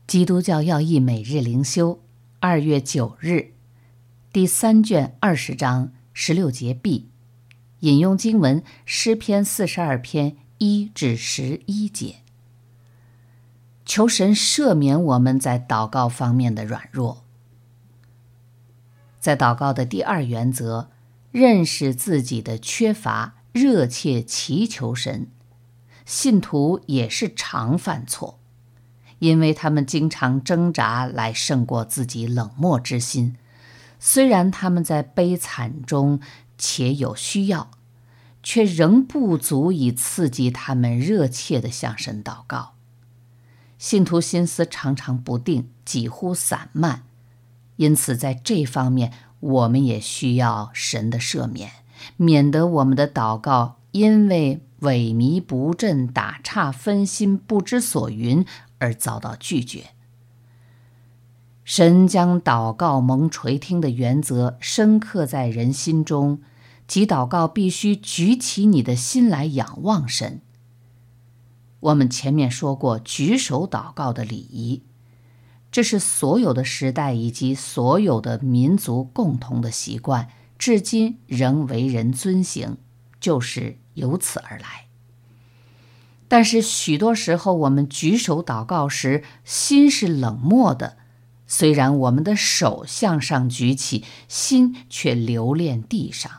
基督教要义每日灵修，2月9日，第3卷20章16节 B， 引用经文诗篇42篇1至11节。求神赦免我们在祷告方面的软弱。在祷告的第2原则，认识自己的缺乏，热切祈求神。信徒也是常犯错，因为他们经常挣扎来胜过自己冷漠之心。虽然他们在悲惨中且有需要，却仍不足以刺激他们热切地向神祷告。信徒心思常常不定，几乎散漫，因此在这方面我们也需要神的赦免，免得我们的祷告因为萎靡不振、打岔分心、不知所云而遭到拒绝。神将祷告蒙垂听的原则深刻在人心中，即祷告必须举起你的心来仰望神。我们前面说过举手祷告的礼仪，这是所有的时代以及所有的民族共同的习惯，至今仍为人遵行，就是由此而来。但是许多时候我们举手祷告时，心是冷漠的，虽然我们的手向上举起，心却留恋地上。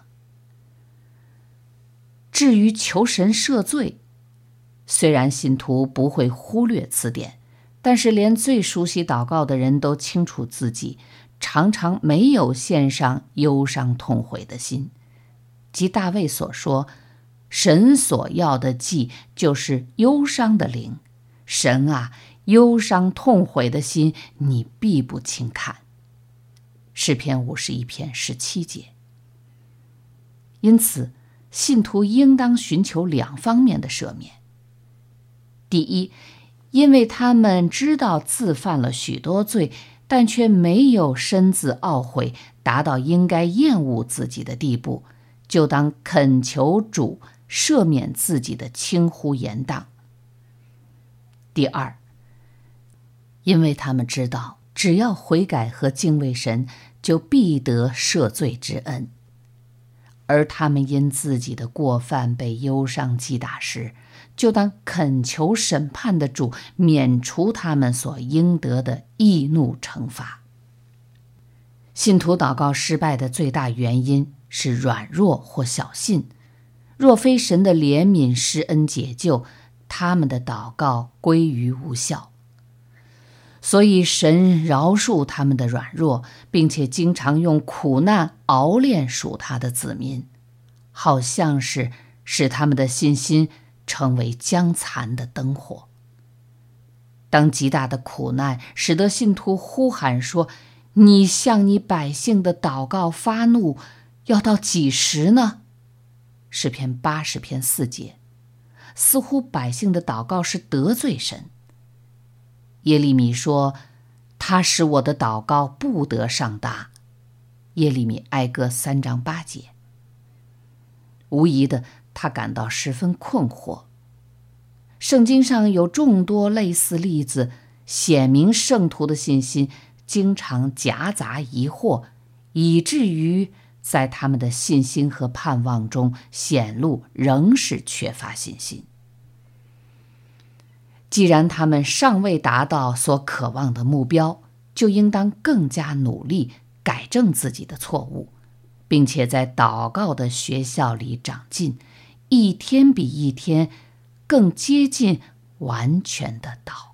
至于求神赦罪，虽然信徒不会忽略此点，但是连最熟悉祷告的人都清楚自己常常没有献上忧伤痛悔的心。即大卫所说，神所要的祭就是忧伤的灵，神啊，忧伤痛悔的心你必不轻看。诗篇51篇17节。因此信徒应当寻求2方面的赦免。第一，因为他们知道自犯了许多罪，但却没有深自懊悔，达到应该厌恶自己的地步，就当恳求主赦免自己的轻忽言当。第二，因为他们知道只要悔改和敬畏神，就必得赦罪之恩。而他们因自己的过犯被忧伤击打时，就当恳求审判的主免除他们所应得的易怒惩罚。信徒祷告失败的最大原因是软弱或小信，若非神的怜悯施恩解救，他们的祷告归于无效。所以神饶恕他们的软弱，并且经常用苦难熬炼属他的子民，好像是使他们的信心成为将残的灯火。当极大的苦难使得信徒呼喊说，你向你百姓的祷告发怒，要到几时呢？诗篇80篇4节，似乎百姓的祷告是得罪神。耶利米说，他使我的祷告不得上达。耶利米哀歌3章8节。无疑的，他感到十分困惑。圣经上有众多类似例子，显明圣徒的信心经常夹杂疑惑，以至于在他们的信心和盼望中显露仍是缺乏信心。既然他们尚未达到所渴望的目标，就应当更加努力改正自己的错误，并且在祷告的学校里长进，一天比一天更接近完全的祷告。